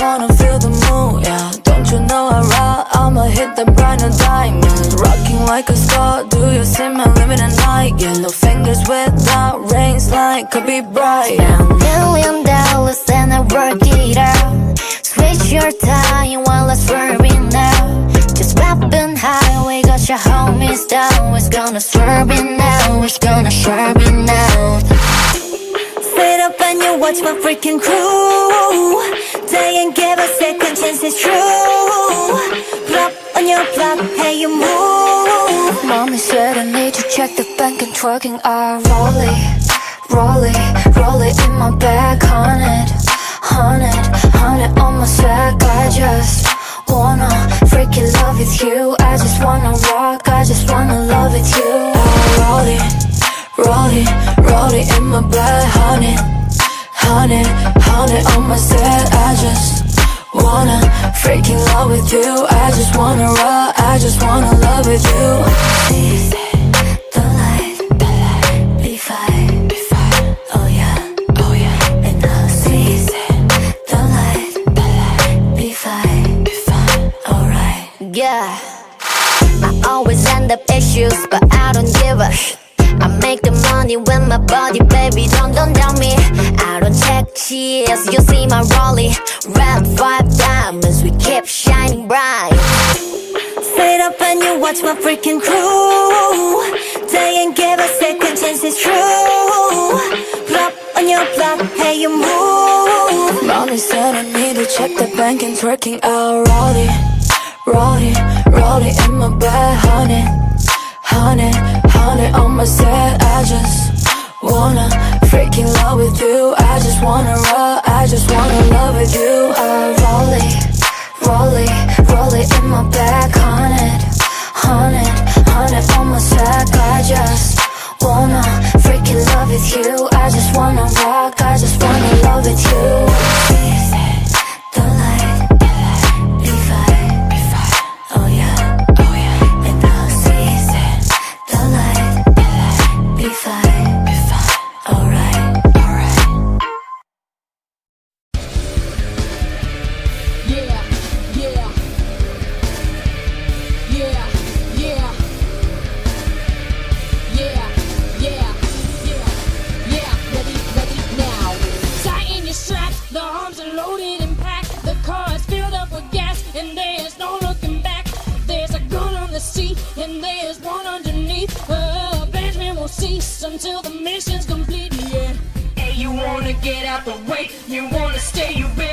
wanna feel the mood, yeah. Don't you know I rock? I'ma hit the brand new diamonds. Rocking like a star, do you see my limit at night? Yellow fingers without rings, like could be bright. $1,000,000 and I work it out. Switch your time while I swerve it now. Just rapping high, we got your homies down. It's gonna swerve it now, it's gonna swerve it now. Sit up and you watch my freaking crew. They ain't give a second chance, it's true. Flop on your block, hey you move. Mommy said I need to check the bank and twerking. I roll it, roll it, roll it in my bag. Hundred on my sack. I just wanna freaking love with you. I just wanna rock, I just wanna love with you. I roll it, roll it, roll it in my bag. Hundred on my set. I just wanna freaking love with you. I just wanna rock, I just wanna love with you. The light, B5, oh yeah, oh yeah. And I see the light, B5, alright. Yeah, I always end up issues, but I don't give a shit. I make the money with my body, baby, don't doubt me. I don't check cheers, you see my rollie. Red 5 diamonds, we keep shining bright. Sit up and you watch my freaking crew. They ain't give a second chance, it's true. Flop on your block, hey you move. Mommy said I need to check the bank and twerking. I'll roll it, roll it, roll it in my bag. Hundred on my set. I just wanna freaking love with you. I just wanna rock, I just wanna love with you. I roll it, roll it, roll it in my bag. Hundred on my sack. I just wanna freaking love with you. I just wanna rock, I just wanna love with you. The light, B5, oh yeah, oh yeah. And I see the light, B5, alright, alright. Yeah, yeah, yeah, yeah, yeah, yeah, yeah, ready now. Tighten your straps, the arms are loaded and packed. The car is filled up with gas and there's no looking back. There's a gun on the seat and there's one underneath. Benjamin won't cease until the mission's complete, yeah. Hey, you wanna get out the way, you wanna stay, you better